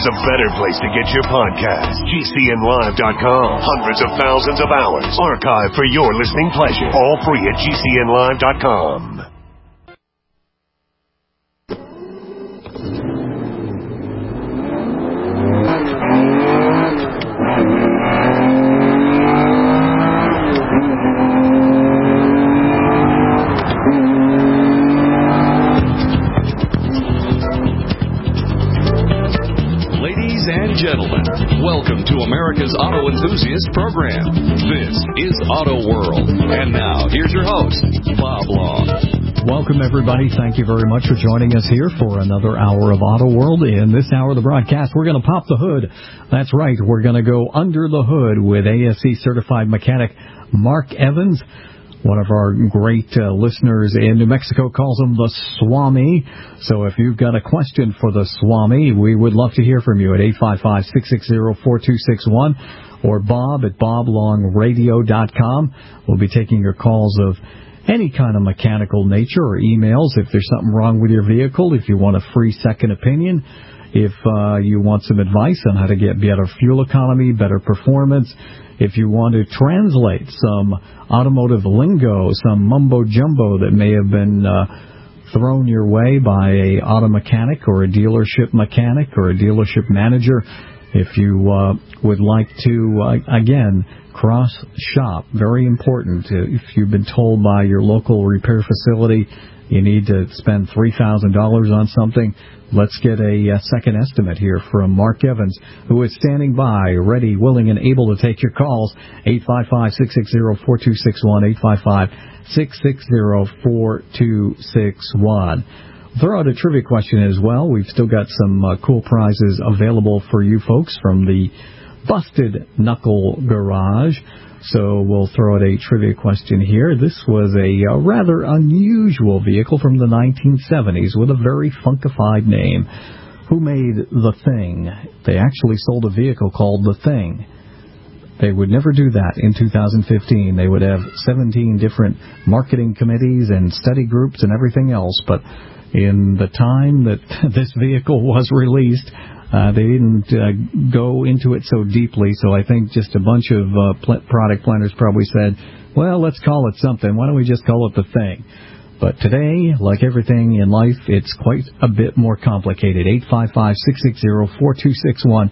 there's a better place to get your podcast. GCNlive.com. Hundreds of thousands of hours archived for your listening pleasure. All free at GCNlive.com. Gentlemen, welcome to America's Auto Enthusiast Program. This is Auto World. And now, here's your host, Bob Long. Welcome, everybody. Thank you very much for joining us here for another hour of Auto World. In this hour of the broadcast, we're going to pop the hood. That's right. We're going to go under the hood with ASE certified mechanic Mark Evans. One of our great listeners in New Mexico calls him the Swami. So if you've got a question for the Swami, we would love to hear from you at 855-660-4261 or Bob at boblongradio.com. We'll be taking your calls of any kind of mechanical nature or emails. If there's something wrong with your vehicle, if you want a free second opinion, if you want some advice on how to get better fuel economy, better performance, if you want to translate some automotive lingo, some mumbo-jumbo that may have been thrown your way by a auto mechanic or a dealership mechanic or a dealership manager, if you would like to, again, cross-shop, very important. If you've been told by your local repair facility you need to spend $3,000 on something, let's get a second estimate here from Mark Evans, who is standing by, ready, willing, and able to take your calls. 855-660-4261, 855-660-4261. Throw out a trivia question as well. We've still got some cool prizes available for you folks from the Busted Knuckle Garage. So we'll throw out a trivia question here. This was a rather unusual vehicle from the 1970s with a very funkified name. Who made The Thing? They actually sold a vehicle called The Thing. They would never do that in 2015. They would have 17 different marketing committees and study groups and everything else. But in the time that this vehicle was released, they didn't go into it so deeply, so I think just a bunch of product planners probably said, well, let's call it something. Why don't we just call it The Thing? But today, like everything in life, it's quite a bit more complicated. 855-660-4261,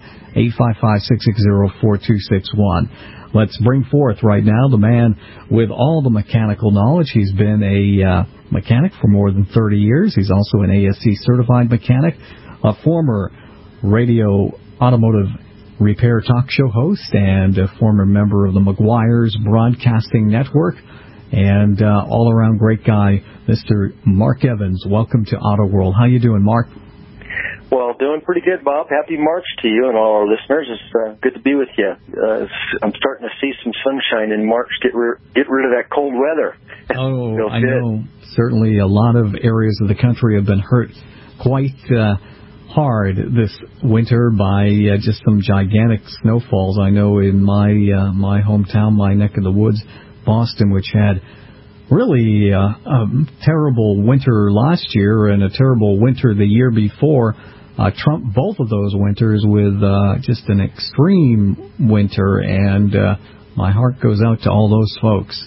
855-660-4261. Let's bring forth right now the man with all the mechanical knowledge. He's been a mechanic for more than 30 years. He's also an ASE certified mechanic, a former radio automotive repair talk show host, and a former member of the McGuire's Broadcasting Network, and all-around great guy, Mr. Mark Evans. Welcome to Auto World. How you doing, Mark? Well, doing pretty good, Bob. Happy March to you and all our listeners. It's good to be with you. I'm starting to see some sunshine in March. Get rid of that cold weather. Oh, I know. Certainly a lot of areas of the country have been hurt quite hard this winter by just some gigantic snowfalls. I know in my hometown, my neck of the woods, Boston, which had really a terrible winter last year and a terrible winter the year before, trumped both of those winters with just an extreme winter, and my heart goes out to all those folks.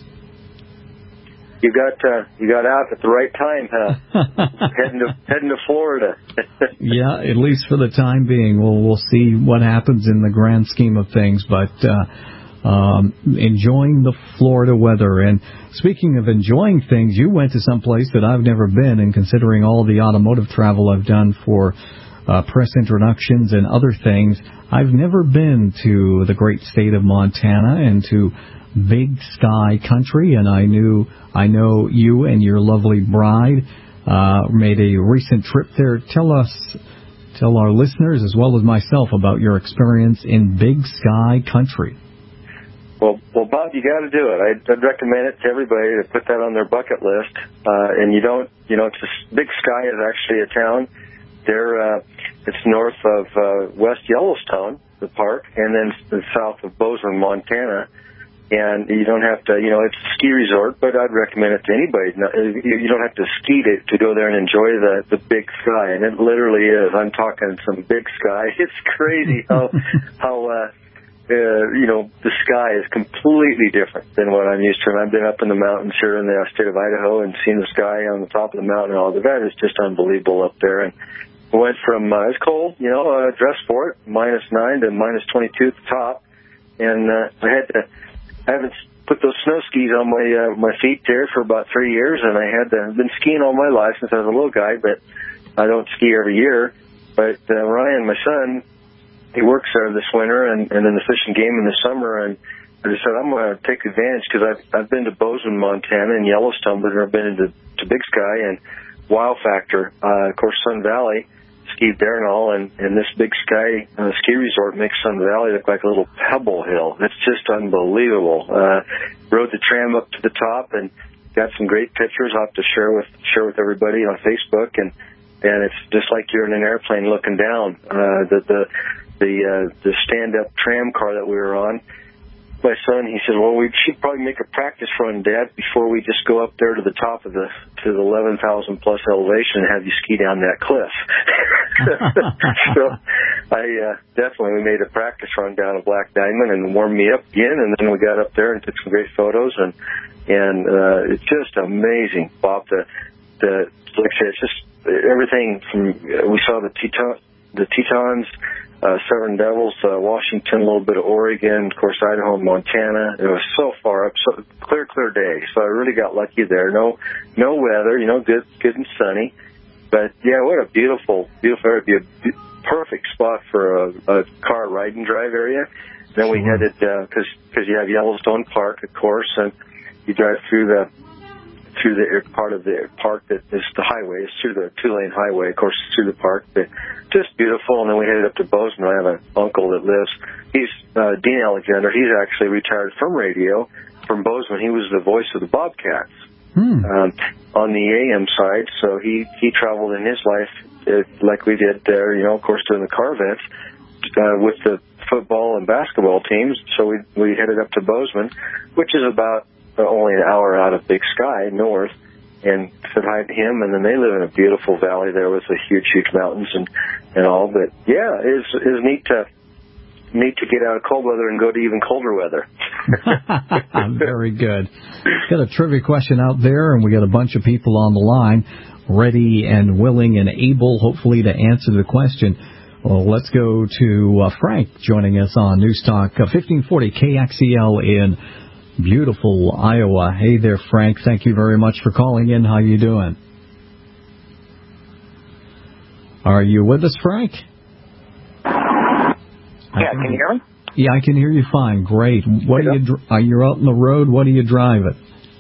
You got out at the right time, huh? heading to Florida. Yeah, at least for the time being. We'll see what happens in the grand scheme of things, but enjoying the Florida weather. And speaking of enjoying things, you went to some place that I've never been, and considering all the automotive travel I've done for press introductions and other things, I've never been to the great state of Montana and to Big Sky Country, and I know you and your lovely bride made a recent trip there. Tell our listeners as well as myself about your experience in Big Sky Country. Well, Bob, you got to do it. I'd recommend it to everybody to put that on their bucket list. And Big Sky is actually a town. It's north of West Yellowstone, the park, and then south of Bozeman, Montana. And you don't have to, it's a ski resort, but I'd recommend it to anybody. You don't have to ski to go there and enjoy the big sky. And it literally is. I'm talking some big sky. It's crazy how the sky is completely different than what I'm used to. And I've been up in the mountains here in the state of Idaho and seen the sky on the top of the mountain and all that. That is just unbelievable up there. And we went from, it's cold, dressed for it, -9 to -22 at the top. And I haven't put those snow skis on my feet there for about 3 years, and I've been skiing all my life since I was a little guy, but I don't ski every year. But Ryan, my son, he works there this winter and in the fishing game in the summer, and I just said I'm going to take advantage because I've been to Bozeman, Montana, and Yellowstone, but I've been to Big Sky and Wow Factor, of course, Sun Valley. Skied there and all, and this Big Sky ski resort makes Sun Valley look like a little pebble hill. It's just unbelievable. Rode the tram up to the top and got some great pictures. I'll have to share with everybody on Facebook, and it's just like you're in an airplane looking down. The stand-up tram car that we were on. My son, he said, well, we should probably make a practice run, Dad, before we just go up there to the top of the 11,000 plus elevation and have you ski down that cliff. So we made a practice run down a Black Diamond and warmed me up again, and then we got up there and took some great photos, and it's just amazing, Bob. Like I said, it's just everything from we saw the Tetons. Severn Devils, Washington, a little bit of Oregon, of course, Idaho, Montana. It was so far up, so clear day. So I really got lucky there. No weather, good and sunny. But yeah, what a beautiful area. It'd be a perfect spot for a car ride and drive area. Then we headed because you have Yellowstone Park, of course, and you drive through the part of the park that is the highway. It's through the 2-lane highway, of course, through the park. But just beautiful. And then we headed up to Bozeman. I have an uncle that lives. He's Dean Alexander. He's actually retired from radio from Bozeman. He was the voice of the Bobcats on the AM side. So he traveled in his life like we did there, of course, doing the car events with the football and basketball teams. So we headed up to Bozeman, which is about only an hour out of Big Sky north, and said hi to him. And then they live in a beautiful valley there with the huge mountains and all. But yeah, it's neat to get out of cold weather and go to even colder weather. Very good. Got a trivia question out there, and we got a bunch of people on the line ready and willing and able, hopefully, to answer the question. Well, let's go to Frank joining us on News Talk 1540 KXEL in beautiful Iowa. Hey there, Frank. Thank you very much for calling in. How you doing? Are you with us, Frank? Yeah, can you hear me? Yeah, I can hear you fine. Great. What are you out on the road? What are you driving?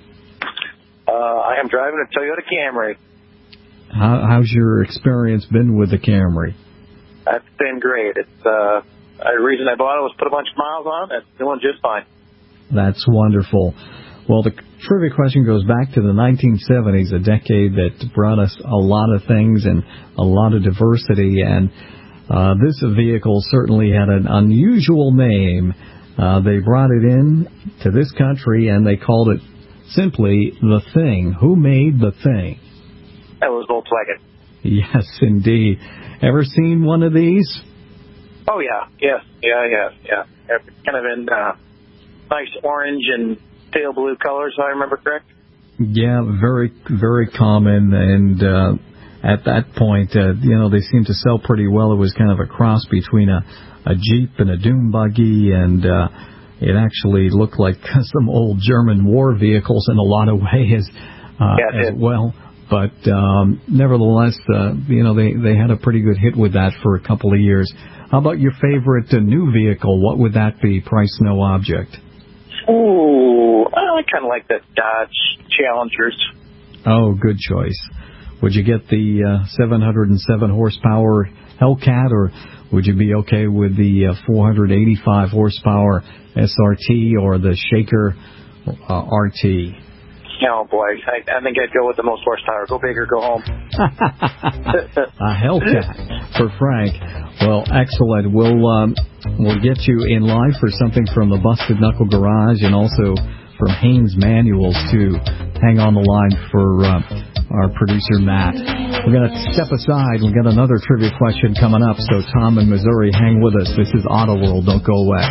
I am driving a Toyota Camry. How's your experience been with the Camry? That's been great. It's the reason I bought it was put a bunch of miles on it. It's doing just fine. That's wonderful. Well, the trivia question goes back to the 1970s, a decade that brought us a lot of things and a lot of diversity. And this vehicle certainly had an unusual name. They brought it in to this country, and they called it simply The Thing. Who made The Thing? That was Volkswagen. Yes, indeed. Ever seen one of these? Oh, yeah. Yes. Yeah. Kind of in nice orange and pale blue colors, if I remember correct. Yeah, very, very common. And at that point, they seemed to sell pretty well. It was kind of a cross between a Jeep and a dune buggy, and it actually looked like some old German war vehicles in a lot of ways as well. But nevertheless, they had a pretty good hit with that for a couple of years. How about your favorite new vehicle? What would that be? Price no object. Ooh, I kind of like the Dodge Challengers. Oh, good choice. Would you get the 707 horsepower Hellcat, or would you be okay with the 485 horsepower SRT or the Shaker RT? Oh, boy. I think I'd go with the most horsepower. Go big or go home. A Hellcat for Frank. Well, excellent. We'll get you in line for something from the Busted Knuckle Garage and also from Haynes Manuals, too. Hang on the line for our producer, Matt. We're going to step aside. We've got another trivia question coming up, so Tom in Missouri, hang with us. This is Auto World. Don't go away.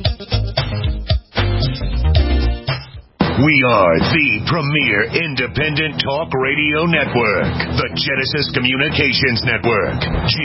We are the premier independent talk radio network, the Genesis Communications Network,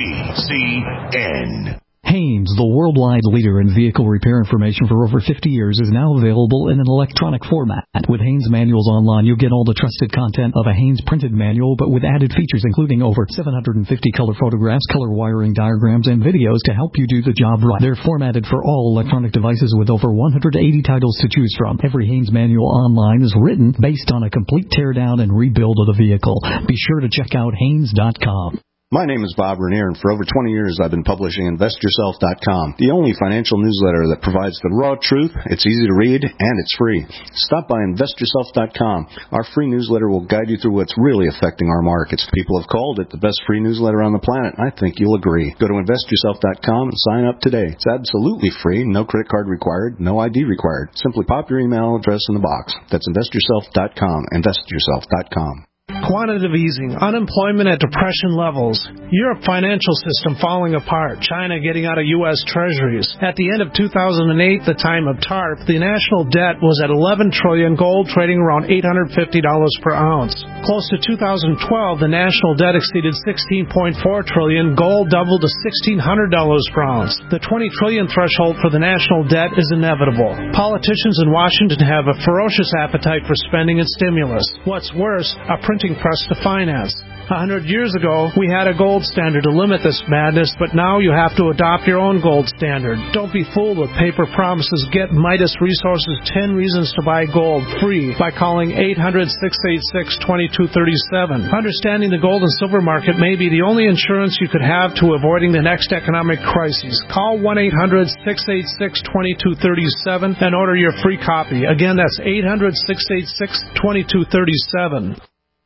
GCN. Haynes, the worldwide leader in vehicle repair information for over 50 years, is now available in an electronic format. With Haynes Manuals Online, you'll get all the trusted content of a Haynes printed manual, but with added features including over 750 color photographs, color wiring diagrams, and videos to help you do the job right. They're formatted for all electronic devices with over 180 titles to choose from. Every Haynes Manual Online is written based on a complete teardown and rebuild of the vehicle. Be sure to check out Haynes.com. My name is Bob Renier, and for over 20 years I've been publishing InvestYourself.com, the only financial newsletter that provides the raw truth. It's easy to read, and it's free. Stop by InvestYourself.com. Our free newsletter will guide you through what's really affecting our markets. People have called it the best free newsletter on the planet, and I think you'll agree. Go to InvestYourself.com and sign up today. It's absolutely free, no credit card required, no ID required. Simply pop your email address in the box. That's InvestYourself.com, InvestYourself.com. Quantitative easing, unemployment at depression levels, Europe financial system falling apart, China getting out of U.S. treasuries. At the end of 2008, the time of TARP, the national debt was at $11 trillion, gold trading around $850 per ounce. Close to 2012, the national debt exceeded $16.4 trillion, gold doubled to $1,600 per ounce. The $20 trillion threshold for the national debt is inevitable. Politicians in Washington have a ferocious appetite for spending and stimulus. What's worse, a printing press to finance. 100 years ago, we had a gold standard to limit this madness, but now you have to adopt your own gold standard. Don't be fooled with paper promises. Get Midas Resources 10 Reasons to Buy Gold free by calling 800-686-2237. Understanding the gold and silver market may be the only insurance you could have to avoiding the next economic crisis. Call 1-800-686-2237 and order your free copy. Again, that's 800-686-2237.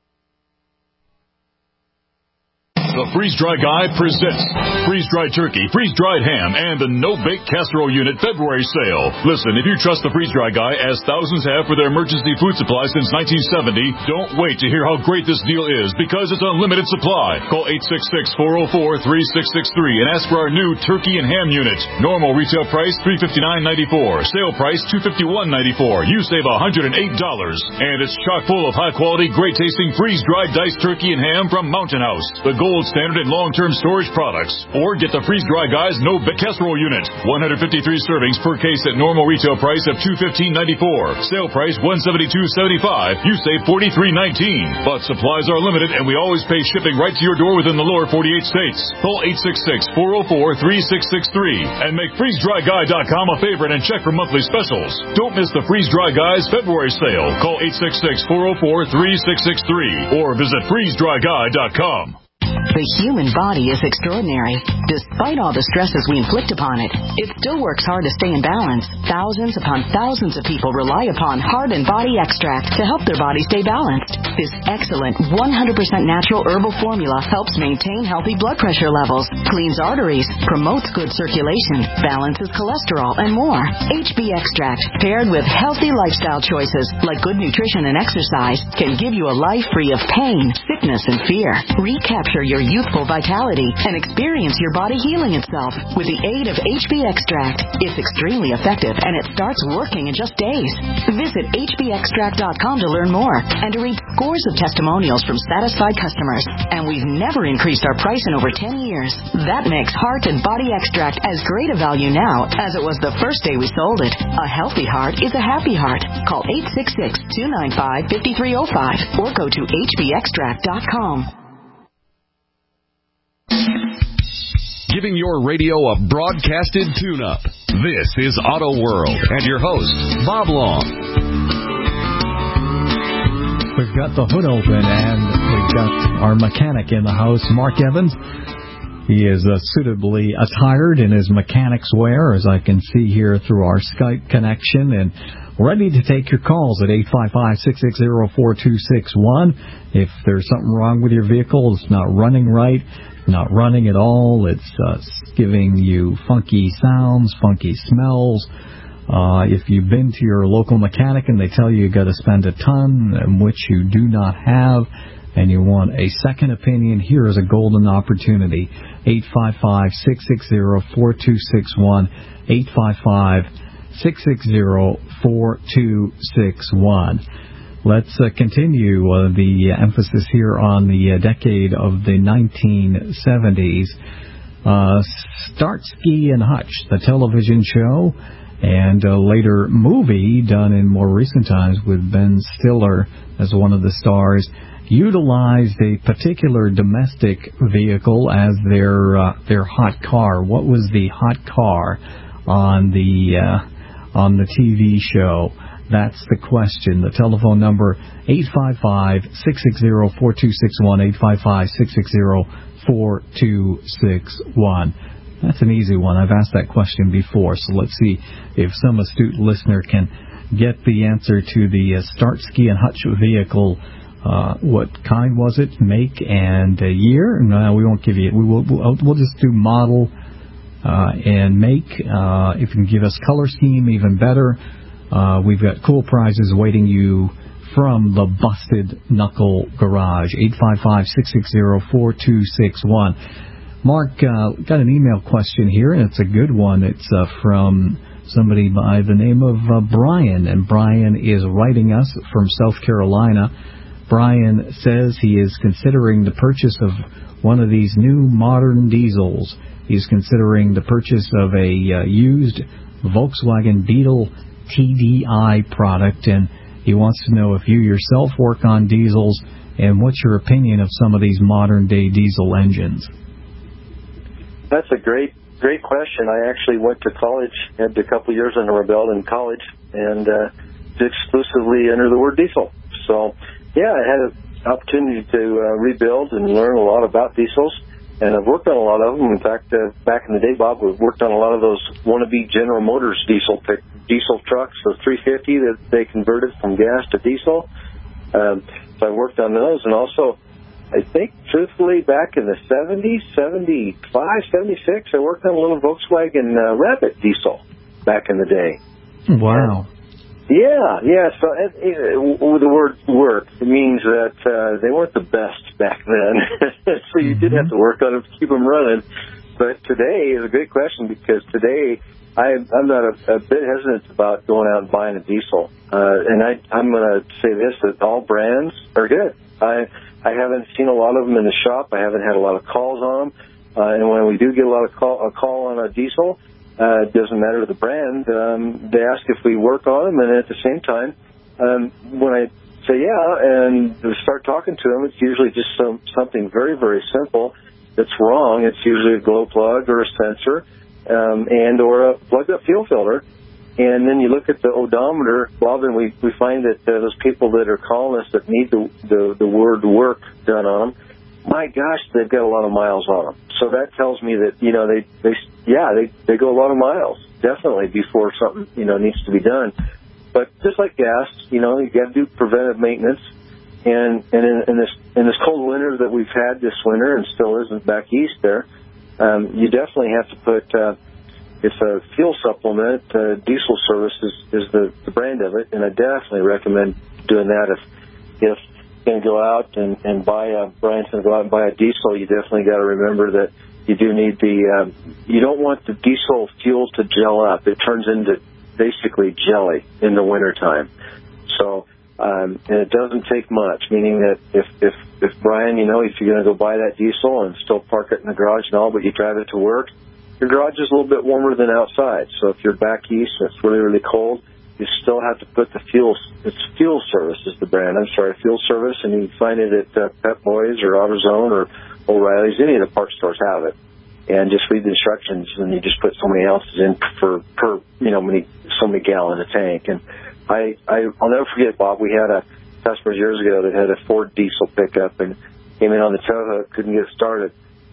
The Freeze-Dry Guy presents freeze-dried turkey, freeze-dried ham, and the no-bake casserole unit February sale. Listen, if you trust the Freeze-Dry Guy, as thousands have for their emergency food supply since 1970, don't wait to hear how great this deal is, because it's unlimited supply. Call 866-404-3663 and ask for our new turkey and ham unit. Normal retail price $359.94. Sale price $251.94. You save $108. And it's chock full of high-quality, great-tasting freeze-dried diced turkey and ham from Mountain House, the gold standard and long-term storage products. Or get the Freeze-Dry Guy's no-bake casserole unit. 153 servings per case at normal retail price of $215.94. Sale price $172.75. You save $43.19. But supplies are limited, and we always pay shipping right to your door within the lower 48 states. Call 866-404-3663 and make FreezeDryGuy.com a favorite and check for monthly specials. Don't miss the Freeze-Dry Guy's February sale. Call 866-404-3663 or visit FreezeDryGuy.com. The human body is extraordinary. Despite all the stresses we inflict upon it, it still works hard to stay in balance. Thousands upon thousands of people rely upon Heart and Body Extract to help their body stay balanced. This excellent 100% natural herbal formula helps maintain healthy blood pressure levels, cleans arteries, promotes good circulation, balances cholesterol, and more. HB Extract, paired with healthy lifestyle choices like good nutrition and exercise, can give you a life free of pain, sickness, and fear. Recapture your youthful vitality and experience your body healing itself with the aid of HB Extract. It's extremely effective, and it starts working in just days. Visit hbextract.com to learn more and to read scores of testimonials from satisfied customers. And we've never increased our price in over 10 years. That makes Heart and Body Extract as great a value now as it was the first day we sold it. A healthy heart is a happy heart. Call 866-295-5305 or go to hbextract.com. Giving your radio a broadcasted tune-up. This is Auto World and your host, Bob Long. We've got the hood open and we've got our mechanic in the house, Mark Evans. He is suitably attired in his mechanic's wear, as I can see here through our Skype connection, and ready to take your calls at 855-660-4261. If there's something wrong with your vehicle, it's not running right, not running at all, it's giving you funky sounds, funky smells. If you've been to your local mechanic and they tell you got to spend a ton, which you do not have, and you want a second opinion, here is a golden opportunity. 855-660-4261, 855-660-4261. Let's continue the emphasis here on the decade of the 1970s. Starsky and Hutch, the television show, and a later movie done in more recent times with Ben Stiller as one of the stars, utilized a particular domestic vehicle as their hot car. What was the hot car on the TV show? That's the question. The telephone number 855-660-4261, 855-660-4261. That's an easy one. I've asked that question before, so let's see if some astute listener can get the answer to the Starsky and Hutch vehicle. What kind was it, make, and year? No, we won't give you it. We'll just do model and make. If you can give us color scheme, even better. We've got cool prizes awaiting you from the Busted Knuckle Garage. 855-660-4261. Mark, got an email question here, and it's a good one. It's from somebody by the name of Brian, and Brian is writing us from South Carolina. Brian says he is considering the purchase of one of these new modern diesels. He's considering the purchase of a used Volkswagen Beetle TDI product, and he wants to know if you yourself work on diesels, and what's your opinion of some of these modern-day diesel engines? That's a great question. I actually went to college, had a couple years under my belt in college, and exclusively under the word diesel. So, yeah, I had an opportunity to rebuild and learn a lot about diesels, and I've worked on a lot of them. In fact, back in the day, Bob, we've worked on a lot of those wannabe General Motors diesel trucks, the 350 that they converted from gas to diesel. So I worked on those, and also, I think, truthfully, back in the 70s, 75, 76, I worked on a little Volkswagen Rabbit diesel back in the day. Wow. Yeah. So the word work, it means that they weren't the best back then. So you did have to work on them to keep them running. But today is a great question, because today I'm not a bit hesitant about going out and buying a diesel. And I'm going to say this, that all brands are good. I haven't seen a lot of them in the shop. I haven't had a lot of calls on them. And when we do get a lot of call on a diesel, it doesn't matter the brand. They ask if we work on them, and at the same time, when I say yeah and start talking to them, it's usually just something very, very simple that's wrong. It's usually a glow plug or a sensor and or a plugged-up fuel filter. And then you look at the odometer, Bob, and we find that those people that are calling us that need the word work done on them, my gosh, they've got a lot of miles on them. So that tells me that, they go a lot of miles, definitely, before something, needs to be done. But just like gas, you got to do preventive maintenance. And in this cold winter that we've had this winter, and still isn't back east there, you definitely have to put, it's a fuel supplement. Diesel Service is the brand of it, and I definitely recommend doing that. If you're going to go out and buy Brian's going to go out and buy a diesel, you definitely got to remember that you do need you don't want the diesel fuel to gel up. It turns into basically jelly in the wintertime. So, and it doesn't take much, meaning that if Brian, if you're going to go buy that diesel and still park it in the garage and all, but you drive it to work, your garage is a little bit warmer than outside. So if you're back east and it's really, really cold, you still have to put it's Fuel Service is the brand. Fuel Service, and you can find it at Pep Boys or AutoZone or O'Reilly's. Any of the parts stores have it. And just read the instructions, and you just put so many ounces in per so many gallon a tank. And I'll never forget, Bob, we had a customer years ago that had a Ford diesel pickup and came in on the tow hook, couldn't get it started.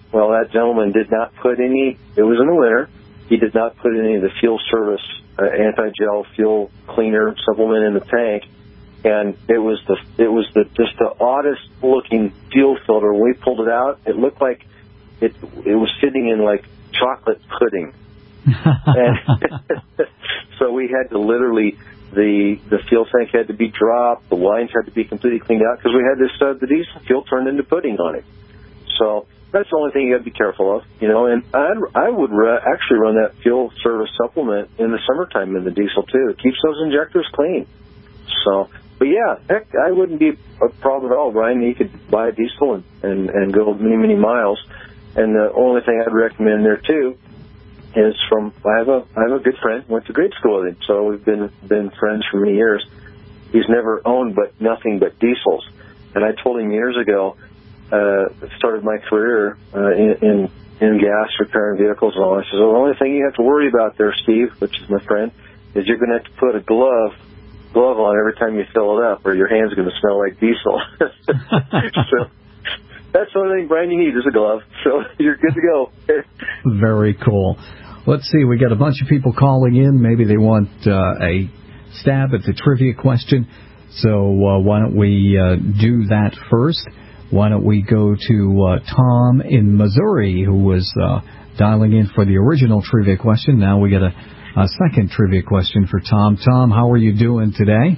Well, that gentleman did not put any, it was in the winter, he did not put any of the fuel service anti-gel fuel cleaner supplement in the tank. And it was just the oddest looking fuel filter. When we pulled it out, it looked like it was sitting in like chocolate pudding. And so we had to literally, the fuel tank had to be dropped, the lines had to be completely cleaned out because we had this the diesel fuel turned into pudding on it. So that's the only thing you got to be careful of, you know. And I would actually run that fuel service supplement in the summertime in the diesel too. It keeps those injectors clean. So, but yeah, heck, I wouldn't be a problem at all, Brian. You could buy a diesel and go many miles. And the only thing I'd recommend there too is I have a good friend, went to grade school with him, so we've been friends for many years. He's never owned nothing but diesels, and I told him years ago, started my career in gas, repairing vehicles and all. I said, well, the only thing you have to worry about there, Steve, which is my friend, is you're going to have to put a glove on every time you fill it up, or your hand's going to smell like diesel. So that's the only thing, Brian, you need is a glove. So you're good to go. Very cool. Let's see. We got a bunch of people calling in. Maybe they want a stab at the trivia question. So why don't we do that first? Why don't we go to Tom in Missouri, who was dialing in for the original trivia question. Now we got a second trivia question for Tom. Tom, how are you doing today?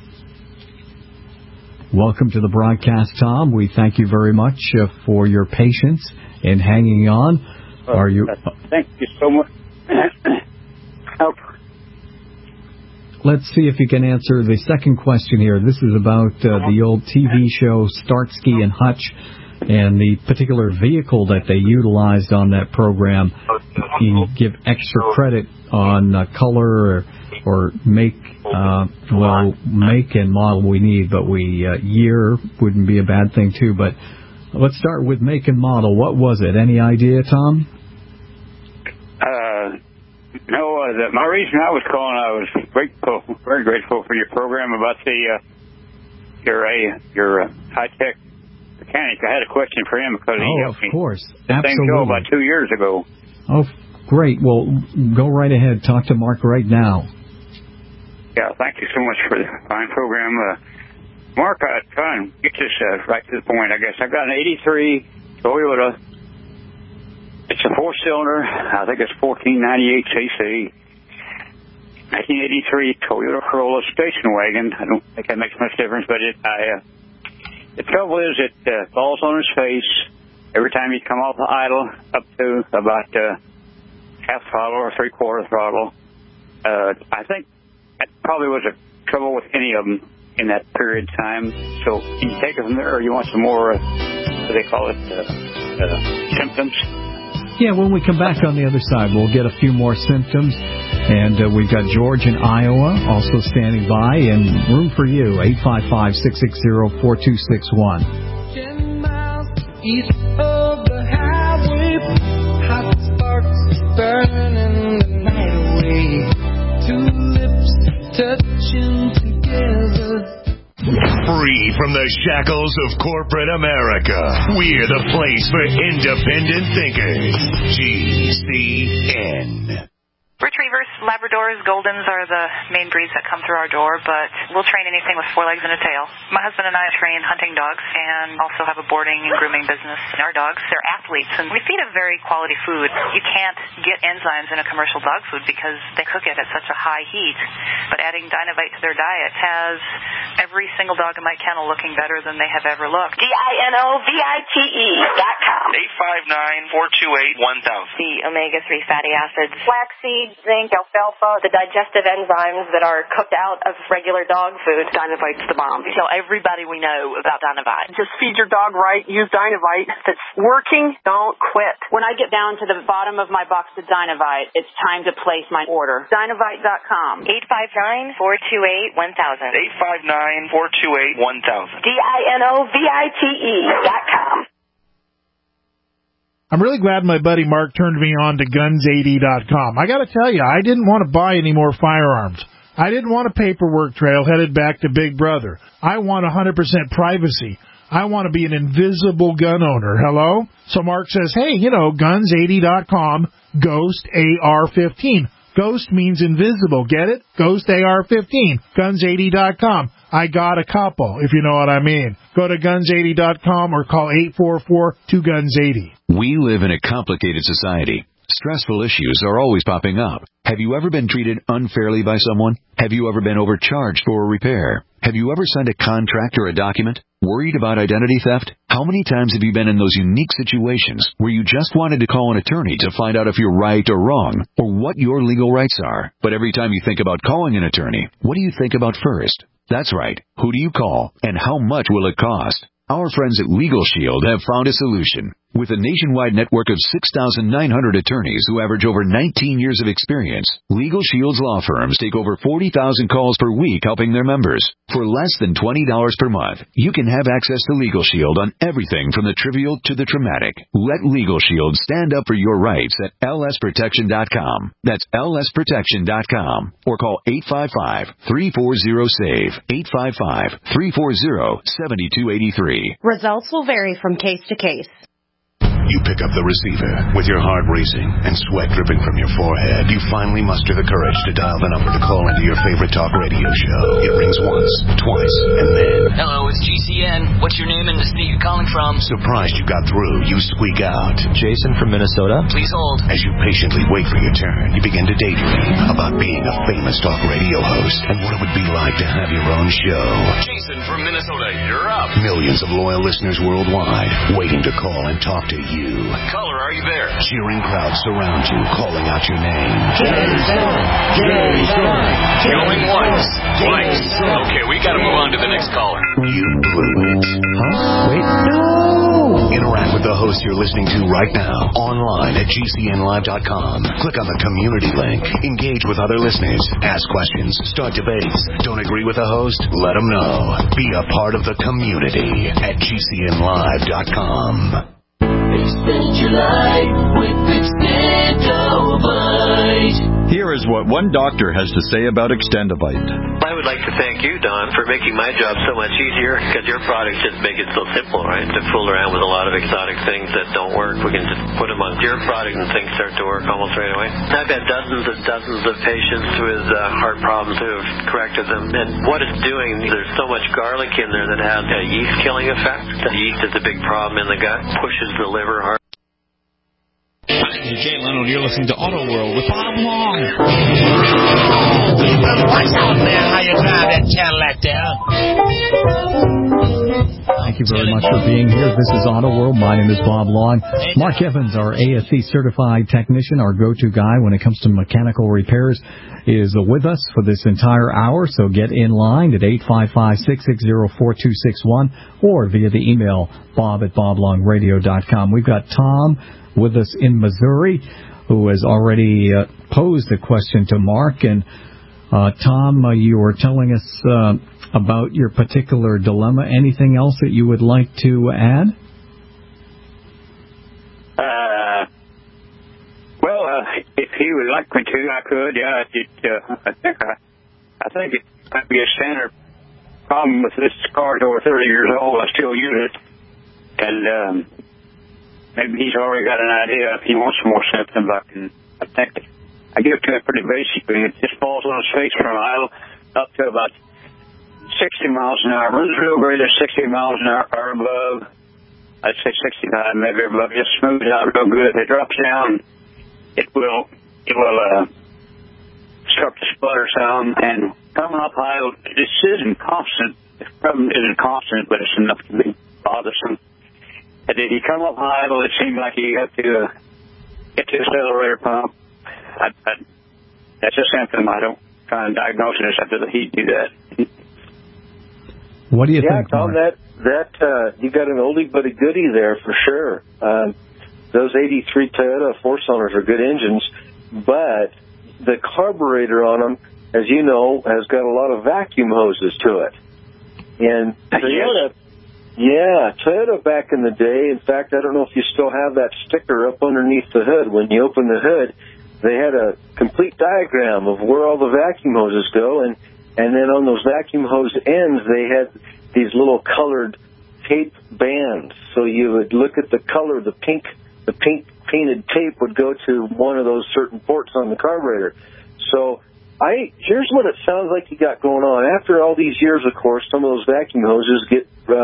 Welcome to the broadcast, Tom. We thank you very much for your patience in hanging on. Are you? Thank you so much. Let's see if you can answer the second question here. This is about the old TV show Starsky and Hutch and the particular vehicle that they utilized on that program. You give extra credit on color or make. Make and model we need, but year wouldn't be a bad thing too. But let's start with make and model. What was it? Any idea, Tom? No. My reason I was calling, I was very grateful for your program about your high-tech mechanic. I had a question for him because he helped me. Of course, absolutely. Same show about 2 years ago. Oh, great. Well, go right ahead. Talk to Mark right now. Yeah, thank you so much for the fine program. Mark, I try and get this right to the point, I guess. I got an 83 Toyota. It's a four-cylinder. I think it's 1498 cc. 1983 Toyota Corolla station wagon. I don't think that makes much difference, but the trouble is it falls on its face every time you come off the idle up to about half throttle or three-quarter throttle. I think that probably was a trouble with any of them in that period of time. So can you take it from there, or you want some more, what do they call it, symptoms? Yeah, when we come back on the other side, we'll get a few more symptoms. And we've got George in Iowa also standing by, and room for you, 855-660-4261. 10 miles east of the highway, hot sparks burning the night away. Two lips touching together. Free from the shackles of corporate America, we're the place for independent thinkers. GCN. Retrievers, Labradors, Goldens are the main breeds that come through our door, but we'll train anything with 4 legs and a tail. My husband and I train hunting dogs and also have a boarding and grooming business. And our dogs, they're athletes, and we feed a very quality food. You can't get enzymes in a commercial dog food because they cook it at such a high heat. But adding Dynovite to their diet has every single dog in my kennel looking better than they have ever looked. DINOVITE.com. 859-428-1000. The omega-3 fatty acids, flaxseed, zinc, alfalfa, the digestive enzymes that are cooked out of regular dog food. Dynovite's the bomb. Tell everybody we know about Dynovite. Just feed your dog right. Use Dynovite. If it's working, don't quit. When I get down to the bottom of my box of Dynovite, it's time to place my order. Dynovite.com. 859-428-1000. 859-428-1000. DINOVITE.com. I'm really glad my buddy Mark turned me on to Guns80.com. I got to tell you, I didn't want to buy any more firearms. I didn't want a paperwork trail headed back to Big Brother. I want 100% privacy. I want to be an invisible gun owner. Hello? So Mark says, hey, guns80.com, Ghost AR-15. Ghost means invisible. Get it? Ghost AR-15. Guns80.com. I got a couple, if you know what I mean. Go to guns80.com or call 844-2GUNS80. We live in a complicated society. Stressful issues are always popping up. Have you ever been treated unfairly by someone? Have you ever been overcharged for a repair? Have you ever signed a contract or a document? Worried about identity theft? How many times have you been in those unique situations where you just wanted to call an attorney to find out if you're right or wrong, or what your legal rights are? But every time you think about calling an attorney, what do you think about first? That's right. Who do you call, and how much will it cost? Our friends at Legal Shield have found a solution. With a nationwide network of 6,900 attorneys who average over 19 years of experience, Legal Shield's law firms take over 40,000 calls per week helping their members. For less than $20 per month, you can have access to Legal Shield on everything from the trivial to the traumatic. Let Legal Shield stand up for your rights at lsprotection.com. That's lsprotection.com. Or call 855-340-SAVE, 855-340-7283. Results will vary from case to case. You pick up the receiver with your heart racing and sweat dripping from your forehead. You finally muster the courage to dial the number to call into your favorite talk radio show. It rings once, twice, and then... Hello, it's GCN. What's your name and the state you're calling from? Surprised you got through, you squeak out. Jason from Minnesota. Please hold. As you patiently wait for your turn, you begin to daydream about being a famous talk radio host and what it would be like to have your own show. Jason from Minnesota, you're up. Millions of loyal listeners worldwide waiting to call and talk to you. Caller, are you there? Cheering crowds surround you, calling out your name. Jason! Jason! Going once, twice. Okay, we gotta move on to the next caller. You blew it. Huh? Wait. No! Interact with the host you're listening to right now, online at GCNlive.com. Click on the community link. Engage with other listeners. Ask questions. Start debates. Don't agree with the host? Let them know. Be a part of the community at GCNlive.com. Extend your life with Extendovite. Here is what one doctor has to say about Extendovite. I would like to thank you, Don, for making my job so much easier, because your products just make it so simple, right? To fool around with a lot of exotic things that don't work, we can just put them on your product and things start to work almost right away. I've had dozens and dozens of patients with heart problems who have corrected them, and what it's doing, there's so much garlic in there that has a yeast-killing effect. The yeast is a big problem in the gut, pushes the liver hard. Hi, Jay Leno, and you're listening to Auto World with Bob Long. What's out there? How you drive that Cadillac there? Thank you very much for being here. This is Auto World. My name is Bob Long. Mark Evans, our ASC certified technician, our go-to guy when it comes to mechanical repairs, is with us for this entire hour. So get in line at 855-660-4261 or via the email bob@boblongradio.com. We've got Tom with us in Missouri, who has already posed a question to Mark. And Tom, you were telling us about your particular dilemma. Anything else that you would like to add? If he would like me to, I could. Yeah, I think it might be a standard problem with this car's over 30 years old. I still use it, and maybe he's already got an idea. If he wants some more symptoms, I think I give it to him pretty basically. It just falls on his face from idle up to about 60 miles an hour. Runs real great at 60 miles an hour or above. I'd say 65 maybe above. Just smooths out real good. If it drops down, it will start to sputter some. And coming up idle, this isn't constant. The problem isn't constant, but it's enough to be bothersome. And if you come up idle, it seems like you have to get to the accelerator pump. That's a symptom. I don't try and diagnose it after the heat do that. What do you think, Tom, Mark? that you got an oldie but a goodie there for sure. Those 83 Toyota 4-cylinders are good engines, but the carburetor on them, as you know, has got a lot of vacuum hoses to it. And Toyota back in the day, in fact, I don't know if you still have that sticker up underneath the hood. When you open the hood, they had a complete diagram of where all the vacuum hoses go, and then on those vacuum hose ends, they had these little colored tape bands. So you would look at the color, the pink painted tape would go to one of those certain ports on the carburetor. So here's what it sounds like you got going on. After all these years, of course, some of those vacuum hoses get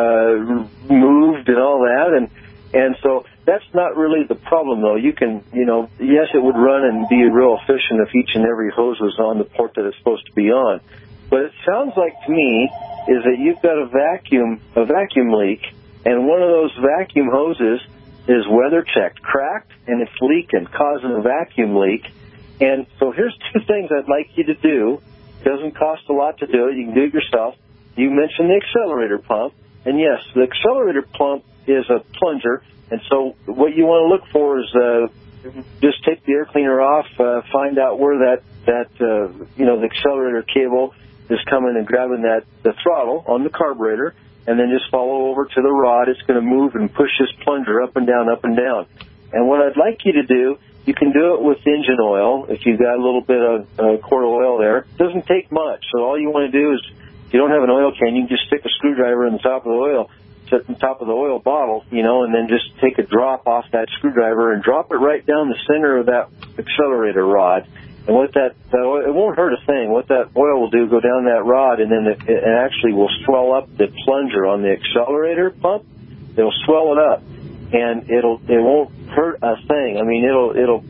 moved and all that, and so that's not really the problem, though. You can, yes, it would run and be real efficient if each and every hose was on the port that it's supposed to be on. But it sounds like to me is that you've got a vacuum leak, and one of those vacuum hoses is weather checked, cracked, and it's leaking, causing a vacuum leak. And so here's two things I'd like you to do. It doesn't cost a lot to do it. You can do it yourself. You mentioned the accelerator pump. And yes, the accelerator pump is a plunger. And so what you want to look for is just take the air cleaner off, find out where the accelerator cable is coming and grabbing the throttle on the carburetor, and then just follow over to the rod. It's going to move and push this plunger up and down, up and down. And what I'd like you to do, you can do it with engine oil if you've got a little bit of quart of oil there. It doesn't take much. So all you want to do is, if you don't have an oil can, you can just stick a screwdriver in the top of the oil, set the top of the oil bottle, and then just take a drop off that screwdriver and drop it right down the center of that accelerator rod. And what it won't hurt a thing. What that oil will do, go down that rod, and then it actually will swell up the plunger on the accelerator pump. It'll swell it up, and it won't hurt a thing. I mean, it'll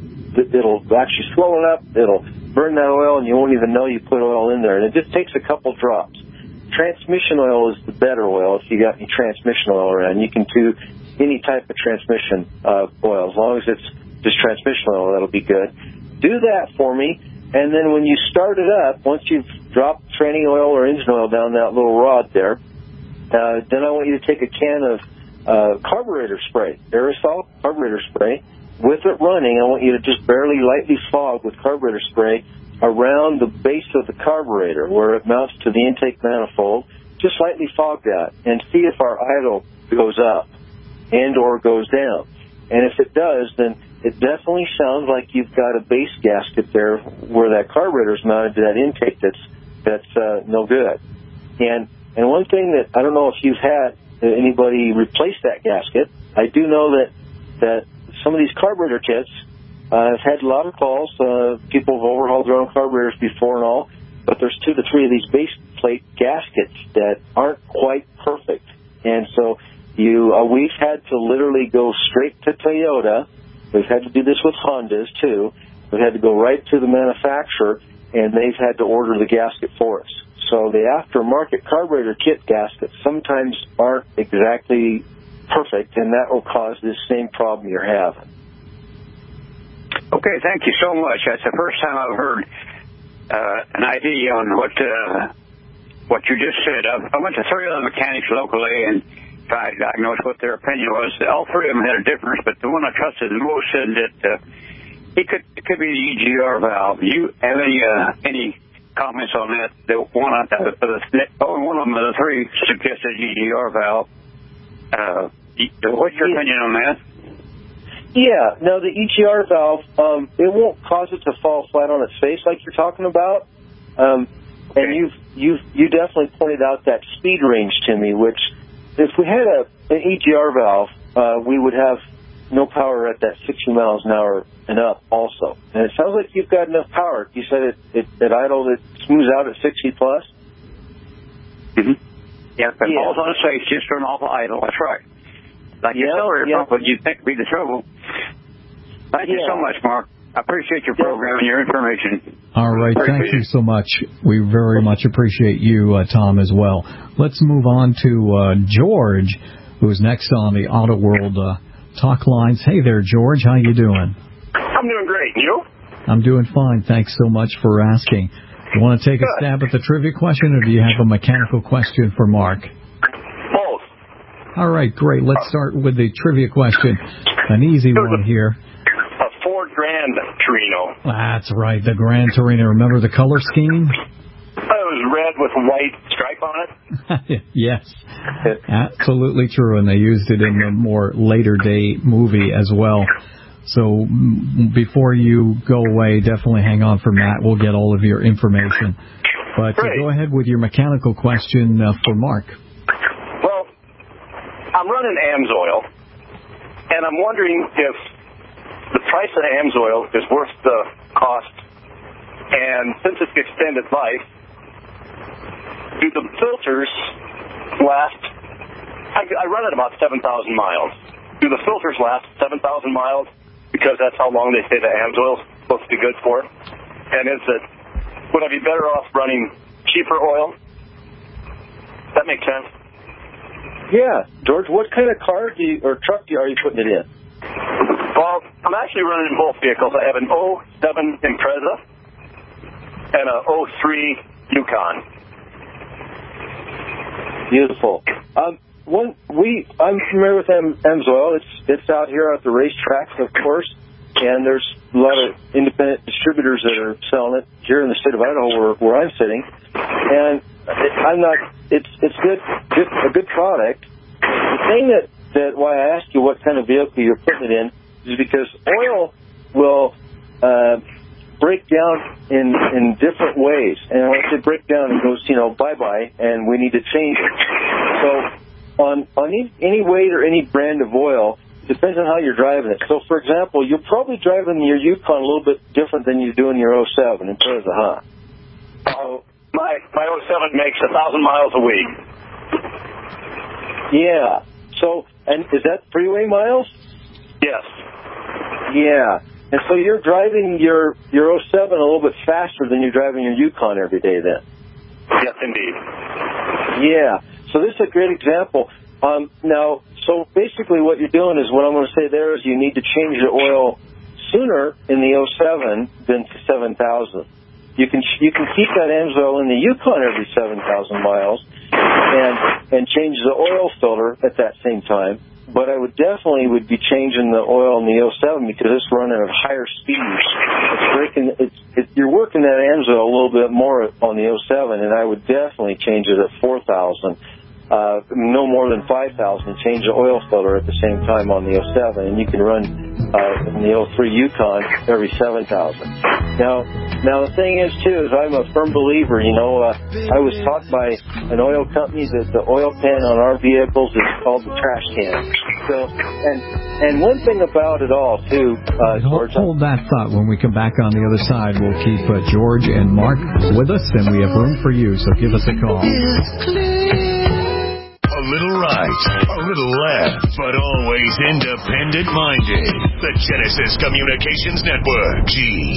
actually swell it up. It'll burn that oil, and you won't even know you put oil in there. And it just takes a couple drops. Transmission oil is the better oil if you got any transmission oil around. You can do any type of transmission oil. As long as it's just transmission oil, that'll be good. Do that for me, and then when you start it up, once you've dropped training oil or engine oil down that little rod there, then I want you to take a can of carburetor spray, aerosol carburetor spray. With it running, I want you to just barely lightly fog with carburetor spray around the base of the carburetor where it mounts to the intake manifold. Just lightly fog that and see if our idle goes up and or goes down. And if it does, then it definitely sounds like you've got a base gasket there where that carburetor's mounted to that intake that's no good. And one thing that I don't know if you've had anybody replace that gasket. I do know that some of these carburetor kits, I've had a lot of calls. People have overhauled their own carburetors before and all, but there's 2 to 3 of these base plate gaskets that aren't quite perfect. And so we've had to literally go straight to Toyota. We've had to do this with Hondas, too. We've had to go right to the manufacturer, and they've had to order the gasket for us. So the aftermarket carburetor kit gaskets sometimes aren't exactly perfect, and that will cause this same problem you're having. Okay, thank you so much. That's the first time I've heard an idea on what you just said. I went to 3 other mechanics locally and tried to diagnose what their opinion was. All 3 of them had a difference, but the one I trusted the most said that it could be the EGR valve. Do you have any comments on that? One of them of the 3 suggested EGR valve. What's your opinion on that? Yeah, no, the EGR valve, it won't cause it to fall flat on its face like you're talking about. And you definitely pointed out that speed range to me, which if we had an EGR valve, we would have no power at that 60 miles an hour and up also. And it sounds like you've got enough power. You said at idle it smooths out at 60 plus? Mm-hmm. Yeah, if it falls on its face, just turn off idle. That's right. Like your accelerator pump, you'd think would be the trouble. Thank you so much, Mark. I appreciate your program and your information. All right, thank you so much. We very much appreciate you, Tom, as well. Let's move on to George, who's next on the Auto World talk lines. Hey there, George. How you doing? I'm doing great. You? I'm doing fine. Thanks so much for asking. You want to take a stab at the trivia question, or do you have a mechanical question for Mark? Both. All right, great. Let's start with the trivia question. An easy one here. A Ford Grand Torino. That's right, the Grand Torino. Remember the color scheme? It was red with a white stripe on it. Yes, absolutely true. And they used it in the more later day movie as well. So before you go away, definitely hang on for Matt. We'll get all of your information. But go ahead with your mechanical question for Mark. Well, I'm running AMSOIL, and I'm wondering if the price of AMSOIL is worth the cost. And since it's extended life, do the filters last? I run it about 7,000 miles. Do the filters last 7,000 miles? Because that's how long they say the AMSOIL is supposed to be good for. And would I be better off running cheaper oil? That makes sense. Yeah, George. What kind of car or truck are you putting it in? Well, I'm actually running in both vehicles. I have an 07 Impreza and a 03 Yukon. Beautiful. I'm familiar with AMSOIL. It's out here at the racetracks, of course, and there's a lot of independent distributors that are selling it here in the state of Idaho, where I'm sitting. And it's good, a good product. The thing that why I asked you what kind of vehicle you're putting it in is because oil will break down in different ways. And when I say break down, it goes, bye-bye, and we need to change it. So on any weight or any brand of oil, it depends on how you're driving it. So, for example, you're probably driving your Yukon a little bit different than you do in your 07 Impreza, huh? So my 07 makes 1,000 miles a week. Yeah. So, and is that freeway miles? Yes. Yeah. And so you're driving your 07 a little bit faster than you're driving your Yukon every day then? Yes, indeed. Yeah. So this is a great example. Now, so basically what you're doing is, what I'm going to say there is, you need to change the oil sooner in the 07 than to 7,000. You can keep that AMSOIL in the Yukon every 7,000 miles and change the oil filter at that same time. But I would definitely be changing the oil in the 07 because it's running at higher speeds. You're working that AMSOIL a little bit more on the 07, and I would definitely change it at 4,000. No more than 5,000, and change the oil filter at the same time on the 07, and you can run in the 03 Yukon every 7,000. Now the thing is too, is I'm a firm believer. I was taught by an oil company that the oil pan on our vehicles is called the trash can. So, and one thing about it all too, George. Hold that thought. When we come back on the other side, we'll keep George and Mark with us, and we have room for you. So give us a call. A little right, a little left, but always independent-minded. The Genesis Communications Network,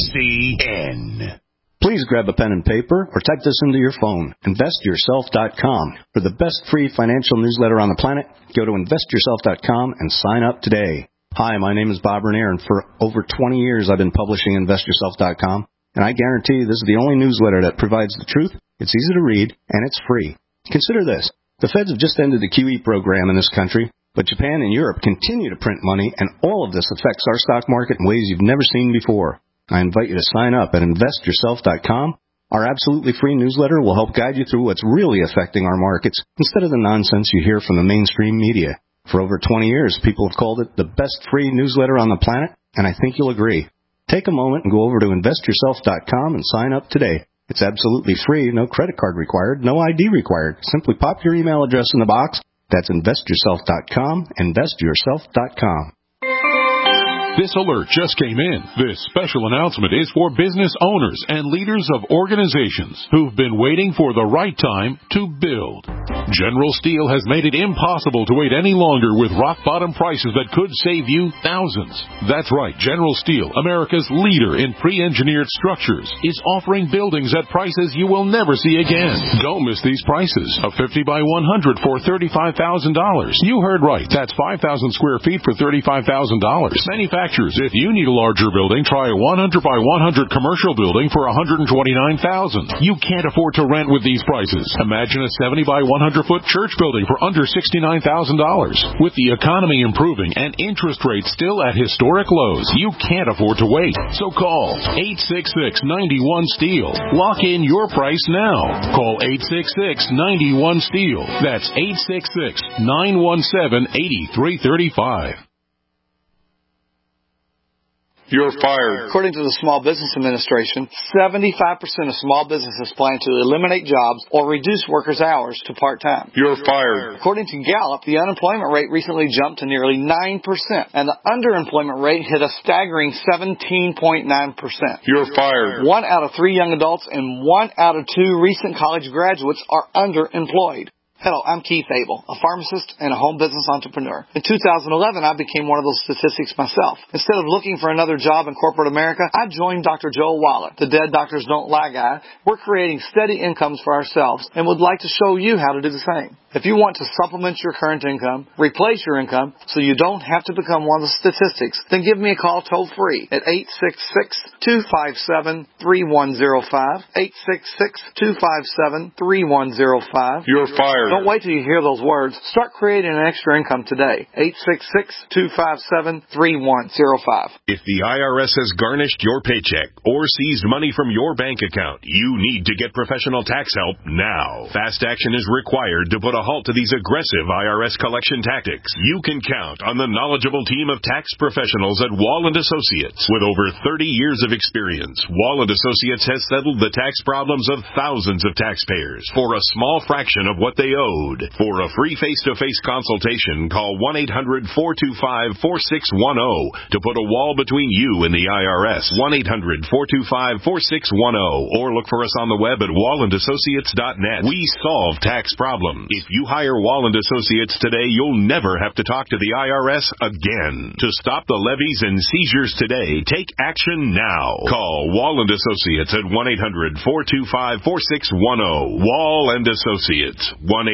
GCN. Please grab a pen and paper or type this into your phone. InvestYourself.com. For the best free financial newsletter on the planet, go to InvestYourself.com and sign up today. Hi, my name is Bob Renier, and for over 20 years I've been publishing InvestYourself.com, and I guarantee this is the only newsletter that provides the truth, it's easy to read, and it's free. Consider this. The Feds have just ended the QE program in this country, but Japan and Europe continue to print money, and all of this affects our stock market in ways you've never seen before. I invite you to sign up at InvestYourself.com. Our absolutely free newsletter will help guide you through what's really affecting our markets instead of the nonsense you hear from the mainstream media. For over 20 years, people have called it the best free newsletter on the planet, and I think you'll agree. Take a moment and go over to InvestYourself.com and sign up today. It's absolutely free, no credit card required, no ID required. Simply pop your email address in the box. That's InvestYourself.com, InvestYourself.com. This alert just came in. This special announcement is for business owners and leaders of organizations who've been waiting for the right time to build. General Steel has made it impossible to wait any longer with rock-bottom prices that could save you thousands. That's right, General Steel, America's leader in pre-engineered structures, is offering buildings at prices you will never see again. Don't miss these prices. A 50 by 100 for $35,000. You heard right. That's 5,000 square feet for $35,000. Manufacturers, if you need a larger building, try a 100 by 100 commercial building for $129,000. You can't afford to rent with these prices. Imagine a 70 by 100-foot church building for under $69,000. With the economy improving and interest rates still at historic lows, you can't afford to wait. So call 866-91-STEEL. Lock in your price now. Call 866-91-STEEL. That's 866-917-8335. You're fired. According to the Small Business Administration, 75% of small businesses plan to eliminate jobs or reduce workers' hours to part-time. You're fired. According to Gallup, the unemployment rate recently jumped to nearly 9%, and the underemployment rate hit a staggering 17.9%. You're fired. 1 out of 3 young adults and 1 out of 2 recent college graduates are underemployed. Hello, I'm Keith Abel, a pharmacist and a home business entrepreneur. In 2011, I became one of those statistics myself. Instead of looking for another job in corporate America, I joined Dr. Joel Wallach, the Dead Doctors Don't Lie guy. We're creating steady incomes for ourselves and would like to show you how to do the same. If you want to supplement your current income, replace your income, so you don't have to become one of the statistics, then give me a call toll-free at 866-257-3105, 866-257-3105. You're fired. Don't wait till you hear those words. Start creating an extra income today. 866-257-3105. If the IRS has garnished your paycheck or seized money from your bank account, you need to get professional tax help now. Fast action is required to put a halt to these aggressive IRS collection tactics. You can count on the knowledgeable team of tax professionals at Wall & Associates. With over 30 years of experience, Wall & Associates has settled the tax problems of thousands of taxpayers for a small fraction of what they owed. For a free face-to-face consultation, call 1-800-425-4610 to put a wall between you and the IRS. 1-800-425-4610 or look for us on the web at wallandassociates.net. We solve tax problems. If you hire Wall & Associates today, you'll never have to talk to the IRS again. To stop the levies and seizures today, take action now. Call Wall & Associates at 1-800-425-4610. Wall & Associates,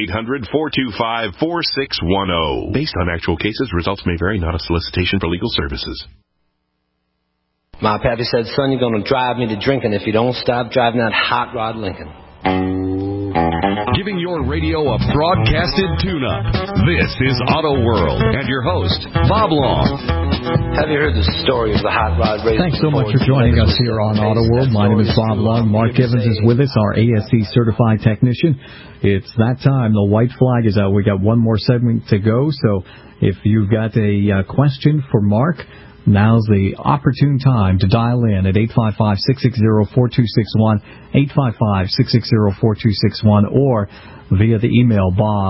1-800-425-4610. Based on actual cases, results may vary, not a solicitation for legal services. My pappy said, son, you're going to drive me to drinking if you don't stop driving that hot rod Lincoln. Giving your radio a broadcasted tune-up. This is Auto World and your host, Bob Long. Have you heard the story of the hot rod race? Thanks so much for joining us here on Auto World. My name is Bob Long. Mark Evans is with us, our ASE certified technician. It's that time. The white flag is out. We got one more segment to go. So if you've got a question for Mark, now's the opportune time to dial in at 855-660-4261, 855-660-4261, or via the email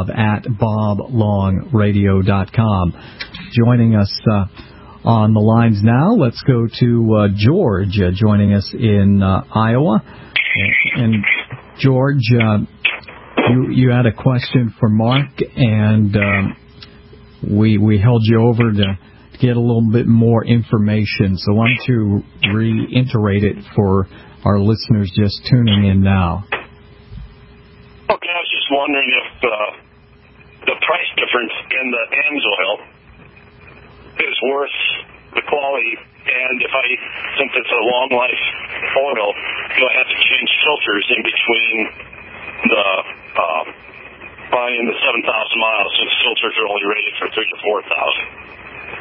bob@boblongradio.com. Joining us on the lines now, let's go to George, joining us in Iowa. And George, you had a question for Mark, and we held you over to get a little bit more information. So why don't you reiterate it for our listeners just tuning in now? Okay, I was just wondering if the price difference in the AMSOIL is worth the quality, and if since it's a long life oil, do I have to change filters in between the buying the 7,000 miles since filters are only rated for 3,000 to 4,000?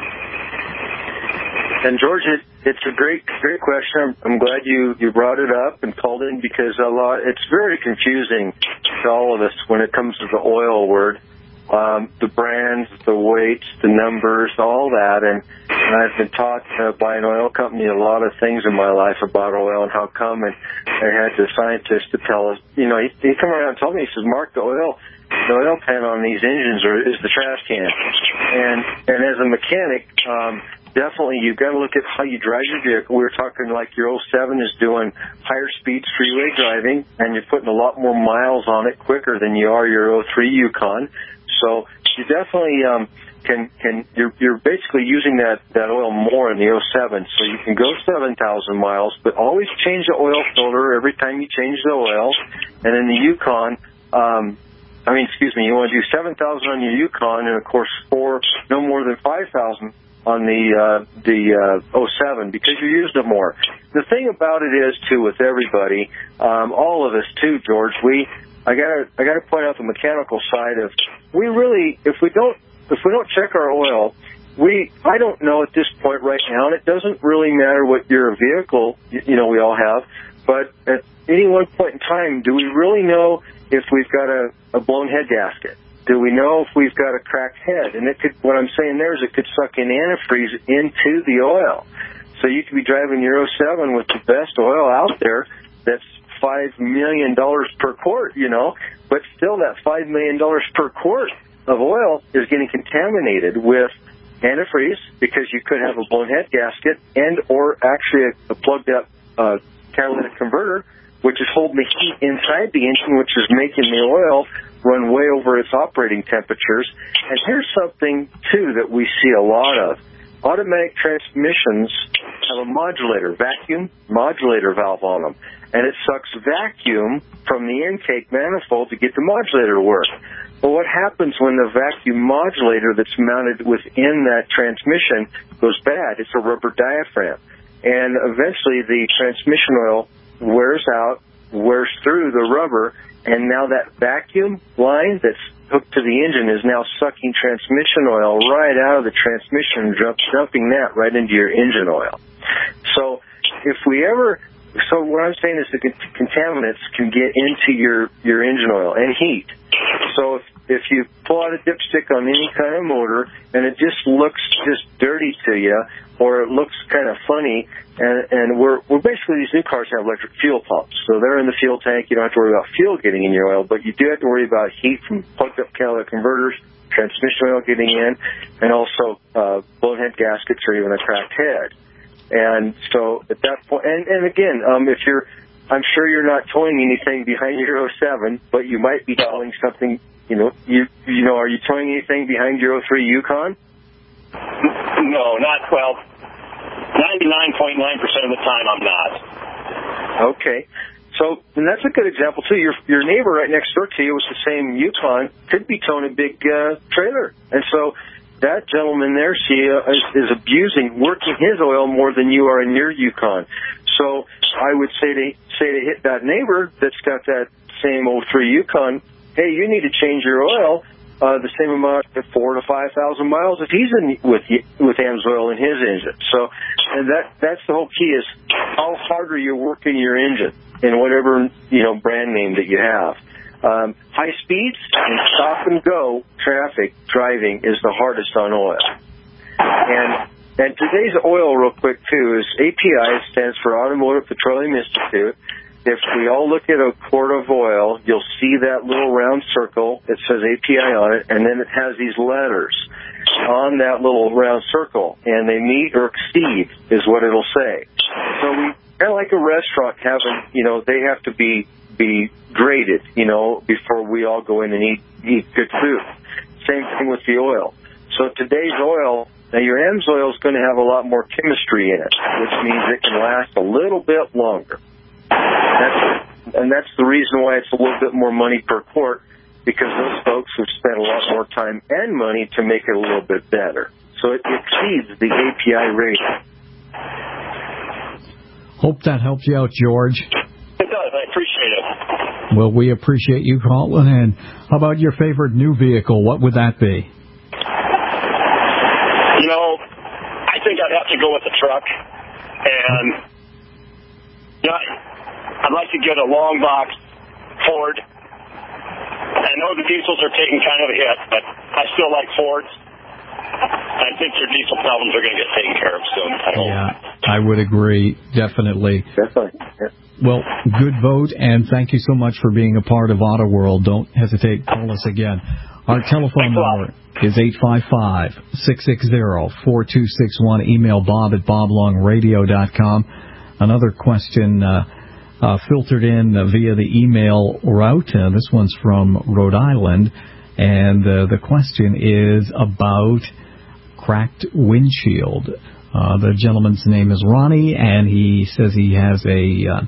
And George, it's a great question. I'm glad you brought it up and called in, because it's very confusing to all of us when it comes to the oil word. The brands, the weights, the numbers, all that. And I've been taught by an oil company a lot of things in my life about oil and how come. And I had the scientist to tell us, he come around and told me, he says, Mark, the oil pan on these engines is the trash can. And as a mechanic, definitely you've got to look at how you drive your vehicle. We were talking like your 07 is doing higher speeds freeway driving, and you're putting a lot more miles on it quicker than you are your 03 Yukon. So you definitely you're basically using that oil more in the 07. So you can go 7,000 miles, but always change the oil filter every time you change the oil. And in the Yukon, you want to do 7,000 on your Yukon, and of course no more than 5,000 on the 07, because you're using it more. The thing about it is too, with everybody, all of us too, George, I gotta point out the mechanical side of if we don't check our oil, I don't know at this point right now, and it doesn't really matter what your vehicle we all have, but at any one point in time, do we really know if we've got a blown head gasket? Do we know if we've got a cracked head? And what I'm saying there is it could suck in antifreeze into the oil. So you could be driving Euro 7 with the best oil out there that's $5 million per quart, but still that $5 million per quart of oil is getting contaminated with antifreeze because you could have a blown head gasket and or actually a plugged up catalytic converter, which is holding the heat inside the engine, which is making the oil run way over its operating temperatures. And here's something, too, that we see a lot of. Automatic transmissions have a vacuum modulator valve on them, and it sucks vacuum from the intake manifold to get the modulator to work. But what happens when the vacuum modulator that's mounted within that transmission goes bad? It's a rubber diaphragm. And eventually the transmission oil wears through the rubber, and now that vacuum line that's hooked to the engine is now sucking transmission oil right out of the transmission, dumping that right into your engine oil. So what I'm saying is the contaminants can get into your engine oil and heat. So if you pull out a dipstick on any kind of motor and it just looks just dirty to you, or it looks kind of funny, and we're basically, these new cars have electric fuel pumps, so they're in the fuel tank. You don't have to worry about fuel getting in your oil, but you do have to worry about heat from plugged up catalytic converters, transmission oil getting in, and also blown head gaskets or even a cracked head. And so at that point, and again, I'm sure you're not towing anything behind Euro 7, but you might be towing something. Are you towing anything behind Euro 3 Yukon? No, not 12. 99.9% of the time I'm not. Okay. So, and that's a good example, too. Your neighbor right next door to you with the same Yukon could be towing a big trailer. And so that gentleman there, is working his oil more than you are in your Yukon. So I would say to hit that neighbor that's got that same 03 Yukon, hey, you need to change your oil the same amount of 4,000 to 5,000 miles if he's in with AMSOIL in his engine. So, and that's the whole key is how hard are you working your engine in whatever brand name that you have. High speeds and stop and go traffic driving is the hardest on oil. And today's oil, real quick too, is API stands for Automotive Petroleum Institute. If we all look at a quart of oil, you'll see that little round circle. It says API on it, and then it has these letters on that little round circle, and they meet or exceed is what it'll say. So we kind of like a restaurant having, they have to be graded, before we all go in and eat good food. Same thing with the oil. So today's oil, now your AMSOIL is going to have a lot more chemistry in it, which means it can last a little bit longer. That's the reason why it's a little bit more money per quart, because those folks have spent a lot more time and money to make it a little bit better. So it exceeds the API rating. Hope that helps you out, George. It does. I appreciate it. Well, we appreciate you calling in. How about your favorite new vehicle? What would that be? I think I'd have to go with the truck. And, I'd like to get a long box Ford. I know the diesels are taking kind of a hit, but I still like Fords. I think their diesel problems are going to get taken care of soon. I would agree, definitely. Definitely. Yeah. Well, good vote, and thank you so much for being a part of Auto World. Don't hesitate, call us again. Our telephone number is 855-660-4261. Email bob@boblongradio.com. Another question filtered in via the email route. This one's from Rhode Island, and the question is about cracked windshield. The gentleman's name is Ronnie, and he says he has a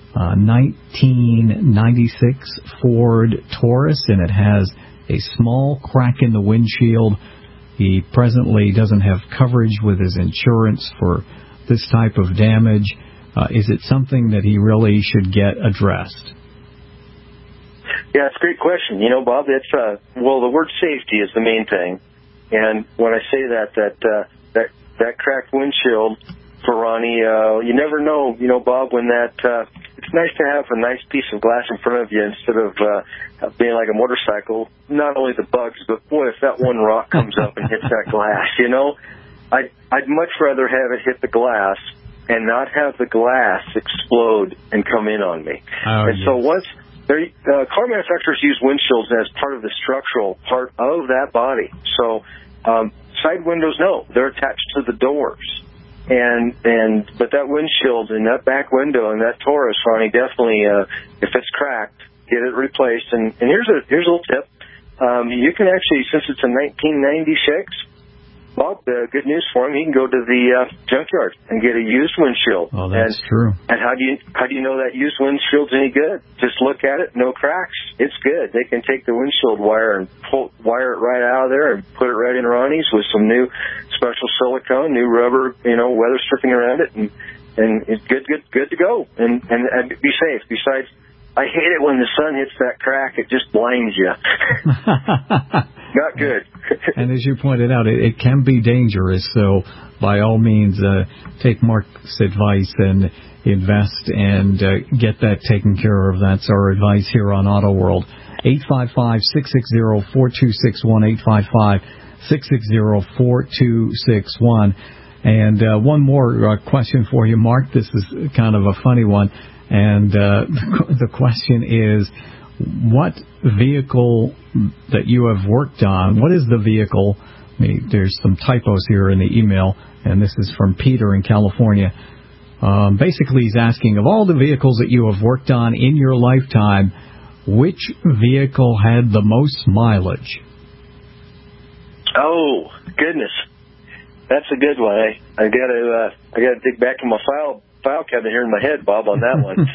1996 Ford Taurus, and it has a small crack in the windshield. He presently doesn't have coverage with his insurance for this type of damage. Is it something that he really should get addressed? Yeah, it's a great question. Bob, it's the word safety is the main thing. And when I say that cracked windshield for Ronnie, you never know, Bob, when it's nice to have a nice piece of glass in front of you instead of being like a motorcycle. Not only the bugs, but boy, if that one rock comes up and hits that glass, I'd much rather have it hit the glass and not have the glass explode and come in on me. So once car manufacturers use windshields as part of the structural part of that body. So side windows, no, they're attached to the doors. But that windshield and that back window and that Taurus, Ronnie, definitely, if it's cracked, get it replaced. And here's a little tip. You can actually, since it's a 1996, Bob, good news for him. He can go to the junkyard and get a used windshield. Oh, that's true. And how do you know that used windshield's any good? Just look at it, no cracks. It's good. They can take the windshield wire and wire it right out of there and put it right in Ronnie's with some new special silicone, new rubber, weather stripping around it, and it's good to go. And be safe. Besides, I hate it when the sun hits that crack. It just blinds you. Not good. And as you pointed out, it can be dangerous. So by all means, take Mark's advice and invest and get that taken care of. That's our advice here on Auto World. 855-660-4261, 855-660-4261. And one more question for you, Mark. This is kind of a funny one. And the question is, what vehicle that you have worked on, what is the vehicle? There's some typos here in the email, and this is from Peter in California. Basically, he's asking, of all the vehicles that you have worked on in your lifetime, which vehicle had the most mileage? Oh, goodness. That's a good one. I gotta dig back in my file cabinet here in my head, Bob, on that one.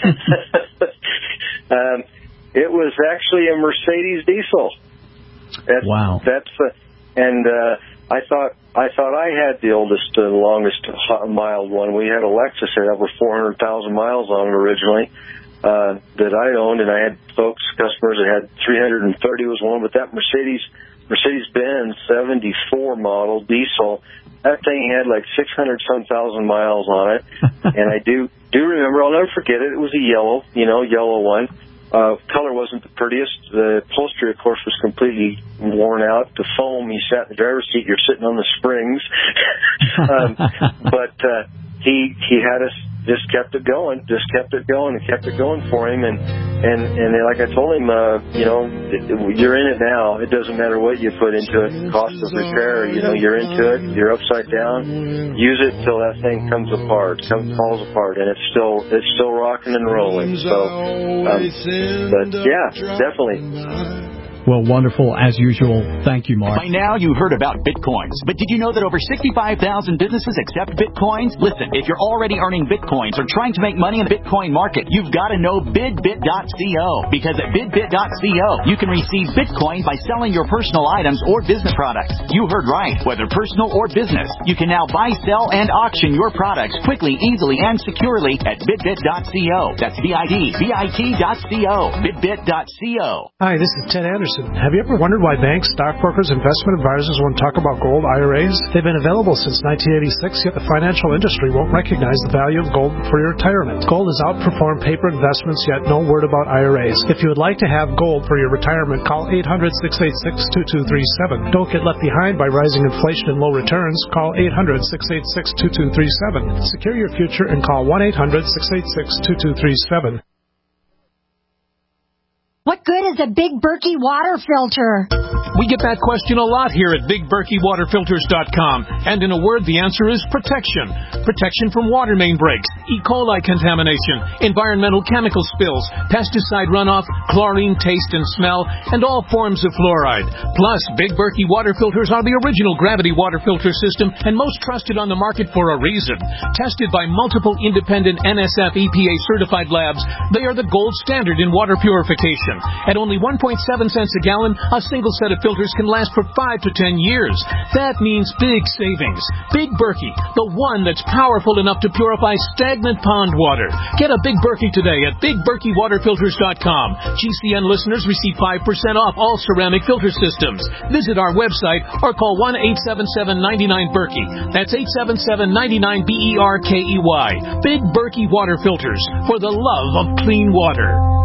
It was actually a Mercedes diesel. Wow. I thought I had the oldest, longest mile one. We had a Lexus that had over 400,000 miles on it originally that I owned, and I had customers that had 330 was one, but that Mercedes-Benz 74 model diesel, that thing had like 600-some thousand miles on it. And I do remember, I'll never forget it. It was a yellow one. Color wasn't the prettiest. The upholstery, of course, was completely worn out. The foam, you sat in the driver's seat, you're sitting on the springs. But he had us, just kept it going for him. And like I told him, you're in it now. It doesn't matter what you put into it. Cost of repair, you're into it. You're upside down. Use it till that thing falls apart, and it's still rocking and rolling. So, but yeah, definitely. Well, wonderful, as usual. Thank you, Mark. By now, you've heard about Bitcoins. But did you know that over 65,000 businesses accept Bitcoins? Listen, if you're already earning Bitcoins or trying to make money in the Bitcoin market, you've got to know BidBit.co. Because at BidBit.co, you can receive Bitcoin by selling your personal items or business products. You heard right. Whether personal or business, you can now buy, sell, and auction your products quickly, easily, and securely at BidBit.co. That's BidBit.co. BidBit.co. Hi, this is Ted Anderson. Have you ever wondered why banks, stockbrokers, investment advisors won't talk about gold IRAs? They've been available since 1986, yet the financial industry won't recognize the value of gold for your retirement. Gold has outperformed paper investments, yet no word about IRAs. If you would like to have gold for your retirement, call 800-686-2237. Don't get left behind by rising inflation and low returns. Call 800-686-2237. Secure your future and call 1-800-686-2237. What good is a Big Berkey water filter? We get that question a lot here at BigBerkeyWaterFilters.com. And in a word, the answer is protection. Protection from water main breaks, E. coli contamination, environmental chemical spills, pesticide runoff, chlorine taste and smell, and all forms of fluoride. Plus, Big Berkey water filters are the original gravity water filter system and most trusted on the market for a reason. Tested by multiple independent NSF EPA certified labs, they are the gold standard in water purification. At only 1.7 cents a gallon, a single set of filters can last for 5 to 10 years. That means big savings. Big Berkey, the one that's powerful enough to purify stagnant pond water. Get a Big Berkey today at BigBerkeyWaterFilters.com. GCN listeners receive 5% off all ceramic filter systems. Visit our website or call 1-877-99-BERKEY. That's 877-99-BERKEY. Big Berkey Water Filters, for the love of clean water.